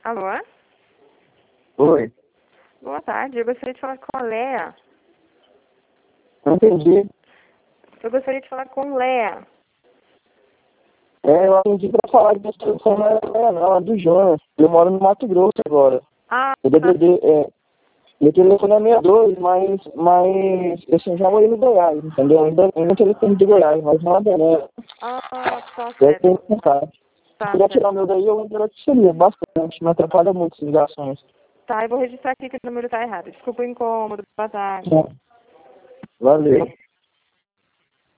Alô? Oi, Boa tarde, eu gostaria de falar com a Léa. não entendi. Eu gostaria de falar com Léa. Eu atendi pra falar que esse telefone não era do Jonas. Eu moro no Mato Grosso agora. Ah, O DDD, meu telefone é 62, mas eu já morei no Goiás, entendeu? Ainda tenho telefone de Goiás, mas não é Belém. tá Eu tenho certo. que tentar. Se Tá puder certo. tirar o meu daí, eu agradeceria bastante. Me atrapalha muito as ligações. Tá, eu vou registrar aqui que o número tá errado. Desculpa o incômodo. Boa tarde. Valeu.